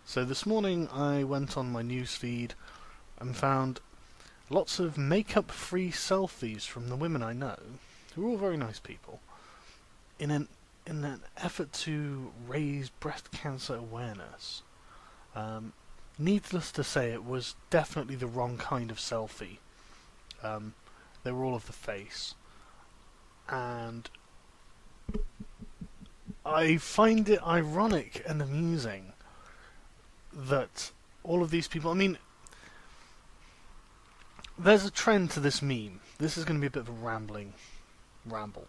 So this morning I went on my newsfeed and found lots of makeup-free selfies from the women I know, who are all very nice people, in an effort to raise breast cancer awareness. Needless to say, it was definitely the wrong kind of selfie. They were all of the face, and I find it ironic and amusing that all of these people... I mean, there's a trend to this meme. This is going to be a bit of a ramble.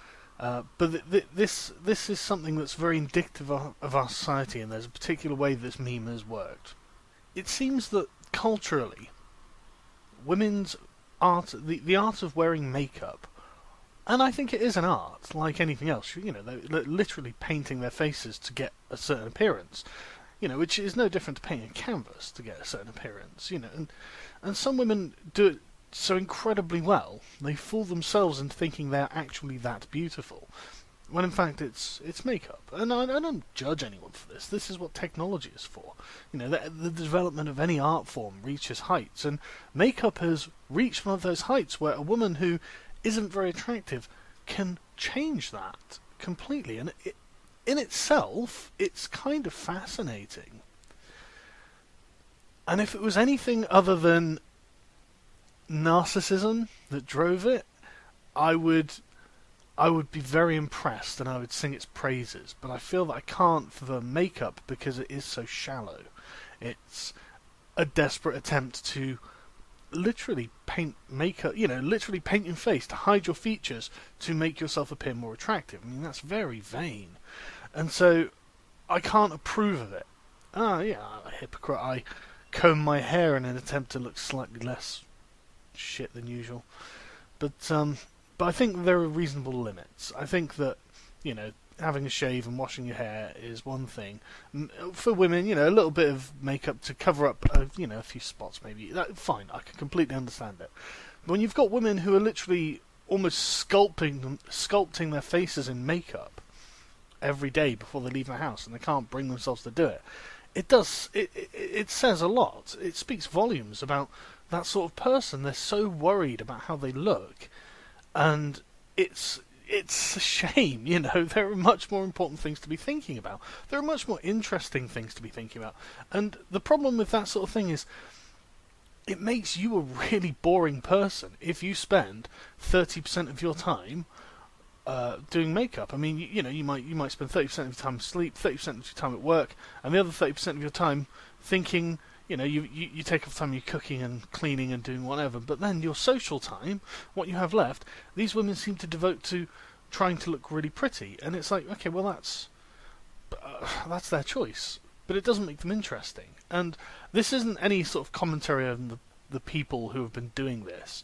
This is something that's very indicative of our society, and there's a particular way this meme has worked. It seems that culturally, women's art, the art of wearing makeup, and I think it is an art, like anything else. You know, they're literally painting their faces to get a certain appearance. You know, which is no different to painting a canvas to get a certain appearance. You know, and some women do it so incredibly well, they fool themselves into thinking they're actually that beautiful, when in fact it's makeup. And I don't judge anyone for this. This is what technology is for. You know, the development of any art form reaches heights, and makeup has reached one of those heights where a woman who isn't very attractive can change that completely. And in itself, it's kind of fascinating. And if it was anything other than narcissism that drove it, I would be very impressed and I would sing its praises. But I feel that I can't for the makeup because it is so shallow. It's a desperate attempt to literally paint makeup, you know, literally paint your face to hide your features to make yourself appear more attractive. I mean, that's very vain. And so I can't approve of it. Yeah, I'm a hypocrite. I comb my hair in an attempt to look slightly less shit than usual. But I think there are reasonable limits. I think that, you know, having a shave and washing your hair is one thing. For women, you know, a little bit of makeup to cover up, you know, a few spots maybe. Fine, I can completely understand it. But when you've got women who are literally almost sculpting their faces in makeup every day before they leave the house, and they can't bring themselves to do it, it says a lot. It speaks volumes about that sort of person. They're so worried about how they look, and it's a shame. You know, there are much more important things to be thinking about. There are much more interesting things to be thinking about. And the problem with that sort of thing is it makes you a really boring person if you spend 30% of your time doing makeup. I mean, you know, you might spend 30% of your time asleep, 30% of your time at work, and the other 30% of your time thinking. You know, you take off time, you're cooking and cleaning and doing whatever, but then your social time, what you have left, these women seem to devote to trying to look really pretty, and it's like, okay, well that's their choice, but it doesn't make them interesting. And this isn't any sort of commentary on the people who have been doing this.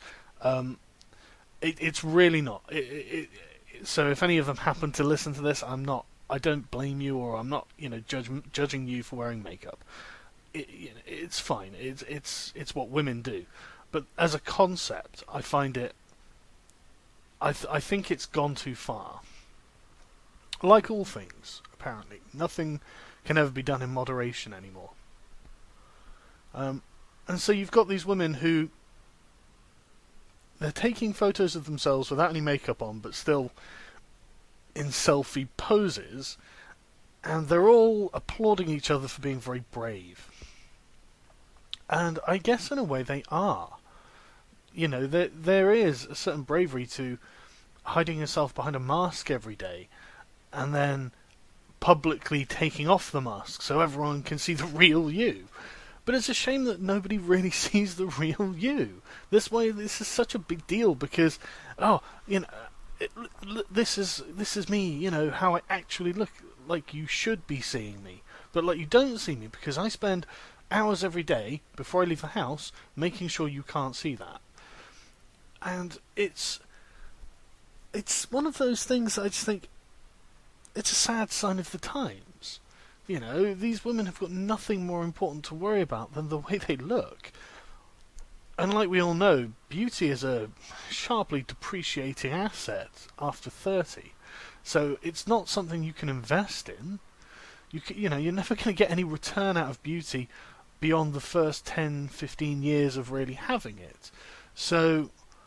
It's really not. So if any of them happen to listen to this, I don't blame you, or I'm not, you know, judging you for wearing makeup. It's fine. It's what women do, but as a concept, I find it. I think it's gone too far. Like all things, apparently, nothing can ever be done in moderation anymore. And so you've got these women who they're taking photos of themselves without any makeup on, but still in selfie poses, and they're all applauding each other for being very brave. And I guess in a way they are. You know, there is a certain bravery to hiding yourself behind a mask every day, and then publicly taking off the mask so everyone can see the real you. But it's a shame that nobody really sees the real you. This is such a big deal because, you know, this is me. You know how I actually look. Like, you should be seeing me, but like, you don't see me because I spend hours every day before I leave the house making sure you can't see that. And it's one of those things that I just think it's a sad sign of the times. You know, these women have got nothing more important to worry about than the way they look. And like we all know, beauty is a sharply depreciating asset after 30. So it's not something you can invest in. You know, you're never going to get any return out of beauty beyond the first 10, 15 years of really having it. So,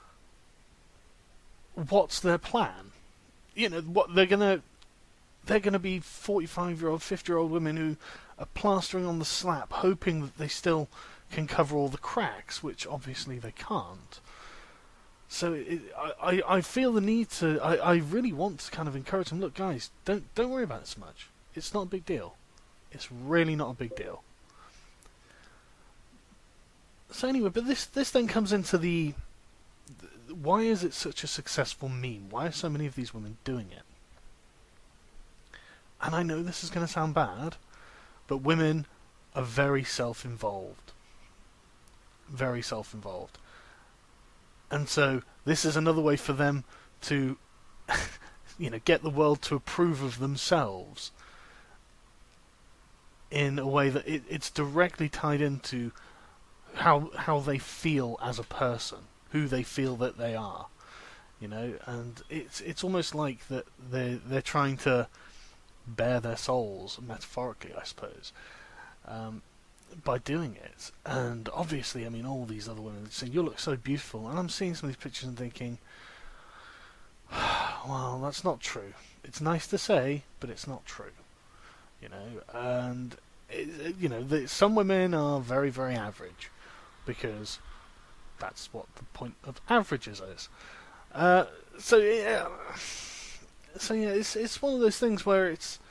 what's their plan? You know, what they're gonna be 45-year-old, 50-year-old women who are plastering on the slap, hoping that they still can cover all the cracks, which obviously they can't. So I feel the need to. I really want to kind of encourage them. Look, guys, don't worry about it so much. It's not a big deal. It's really not a big deal. So anyway, but this then comes into the why is it such a successful meme? Why are so many of these women doing it? And I know this is going to sound bad, but women are very self-involved. Very self-involved. And so this is another way for them to, get the world to approve of themselves in a way that it's directly tied into how they feel as a person, who they feel that they are, and it's almost like that they're trying to bare their souls, metaphorically, I suppose, by doing it. And obviously, I mean, all these other women are saying, "You look so beautiful," and I'm seeing some of these pictures and thinking, well, that's not true. It's nice to say, but it's not true, and some women are very, very average, because that's what the point of averages is. So yeah, it's one of those things where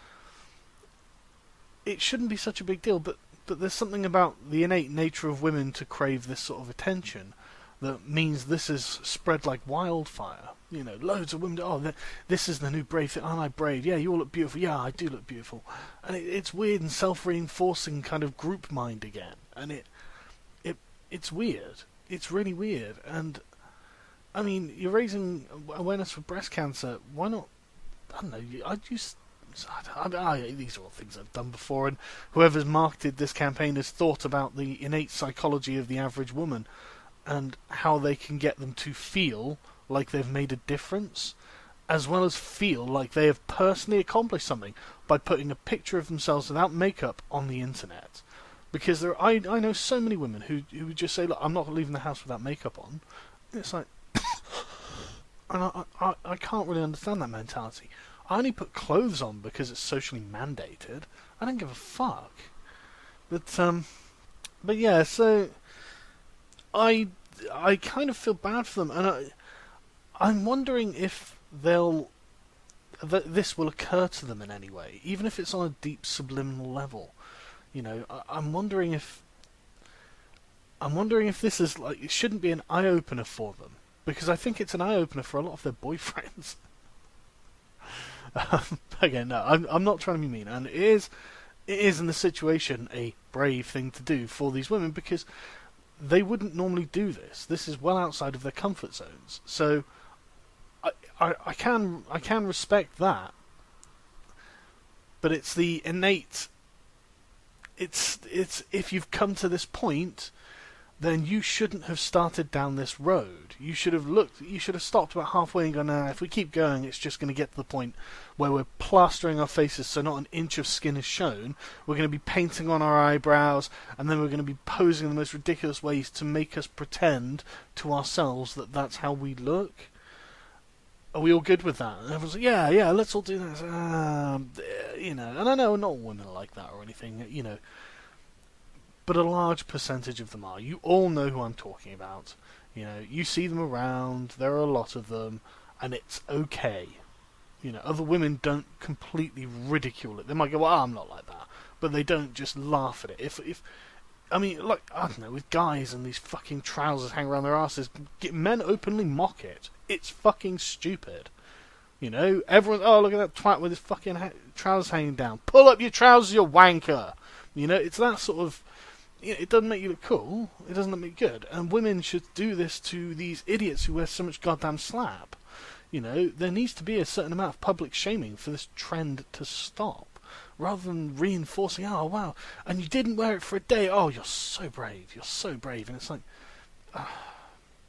it shouldn't be such a big deal, but there's something about the innate nature of women to crave this sort of attention that means this is spread like wildfire. Loads of women. Oh, this is the new brave thing. Aren't I brave? Yeah, you all look beautiful. Yeah, I do look beautiful. And it's weird and self-reinforcing kind of group mind again. And it's weird. It's really weird. And I mean, you're raising awareness for breast cancer. Why not? I don't know. These are all things I've done before, and whoever's marketed this campaign has thought about the innate psychology of the average woman and how they can get them to feel like they've made a difference, as well as feel like they have personally accomplished something by putting a picture of themselves without makeup on the internet. Because I know so many women who would just say, "Look, I'm not leaving the house without makeup on." And it's like, and I can't really understand that mentality. I only put clothes on because it's socially mandated. I don't give a fuck. But yeah, so I kind of feel bad for them, and I'm wondering if this will occur to them in any way, even if it's on a deep subliminal level. I'm wondering if this is like, it shouldn't be an eye opener for them, because I think it's an eye opener for a lot of their boyfriends. Again, no, I'm not trying to be mean, and it is in the situation a brave thing to do for these women, because they wouldn't normally do this. This is well outside of their comfort zones. So I can respect that, but it's the innate. It's if you've come to this point, then you shouldn't have started down this road. You should have stopped about halfway and gone, nah, if we keep going, it's just going to get to the point where we're plastering our faces so not an inch of skin is shown. We're going to be painting on our eyebrows, and then we're going to be posing in the most ridiculous ways to make us pretend to ourselves that that's how we look. Are we all good with that? And everyone's like, yeah, let's all do that. And I know not all women are like that or anything, but a large percentage of them are. You all know who I'm talking about. You see them around, there are a lot of them, and it's okay. Other women don't completely ridicule it. They might go, well, I'm not like that. But they don't just laugh at it. If I mean, like, I don't know, with guys and these fucking trousers hanging around their asses, men openly mock it. It's fucking stupid. Everyone, oh, look at that twat with his fucking trousers hanging down. Pull up your trousers, you wanker. It's that sort of... it doesn't make you look cool. It doesn't make you good. And women should do this to these idiots who wear so much goddamn slap. There needs to be a certain amount of public shaming for this trend to stop, rather than reinforcing, oh, wow, and you didn't wear it for a day. Oh, you're so brave. You're so brave. And it's like...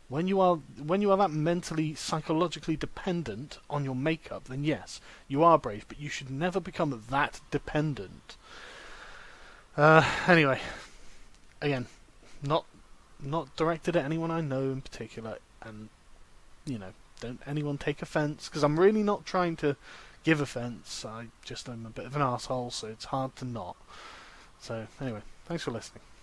When you are that mentally, psychologically dependent on your makeup, then yes, you are brave, but you should never become that dependent. Anyway, again, not directed at anyone I know in particular, and don't anyone take offence, because I'm really not trying to give offence. I just am a bit of an asshole, so it's hard to not. So anyway, thanks for listening.